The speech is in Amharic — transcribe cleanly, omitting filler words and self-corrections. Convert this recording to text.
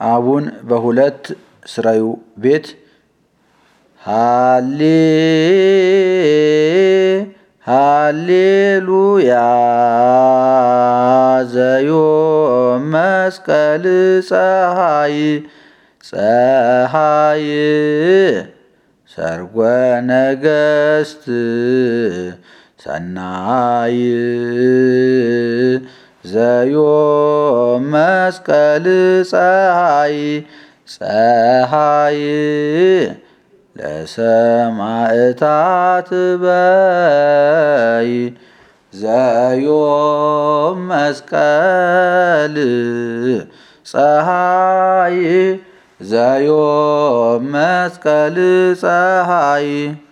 አቡን በሁለት ስራዩ ቤት ሃሌሉያ ዘዮም መስቀል ፀሐይ ሰርጎ ነገሥት ሰናይ ዘዮም መስቀል ፀሐይ ለሰማዕታት በይ ዘዮም መስቀል ፀሐይ ዘዮም መስቀል ፀሐይ